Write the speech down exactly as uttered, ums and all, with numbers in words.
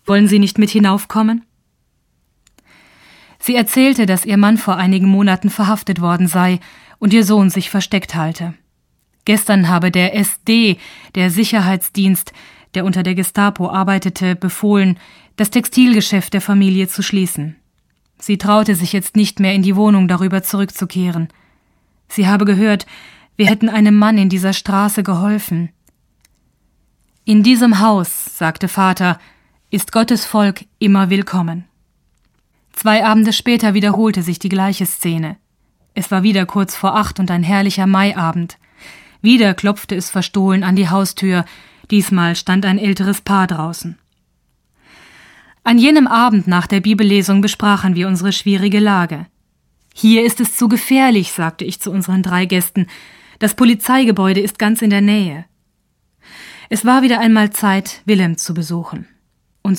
Wollen Sie nicht mit hinaufkommen?« Sie erzählte, dass ihr Mann vor einigen Monaten verhaftet worden sei und ihr Sohn sich versteckt halte. Gestern habe der S D, der Sicherheitsdienst, der unter der Gestapo arbeitete, befohlen, das Textilgeschäft der Familie zu schließen. Sie traute sich jetzt nicht mehr in die Wohnung, darüber zurückzukehren. Sie habe gehört, wir hätten einem Mann in dieser Straße geholfen. »In diesem Haus«, sagte Vater, »ist Gottes Volk immer willkommen.« Zwei Abende später wiederholte sich die gleiche Szene. Es war wieder kurz vor acht und ein herrlicher Maiabend. Wieder klopfte es verstohlen an die Haustür, diesmal stand ein älteres Paar draußen. An jenem Abend nach der Bibellesung besprachen wir unsere schwierige Lage. »Hier ist es zu gefährlich«, sagte ich zu unseren drei Gästen. »Das Polizeigebäude ist ganz in der Nähe.« Es war wieder einmal Zeit, Wilhelm zu besuchen.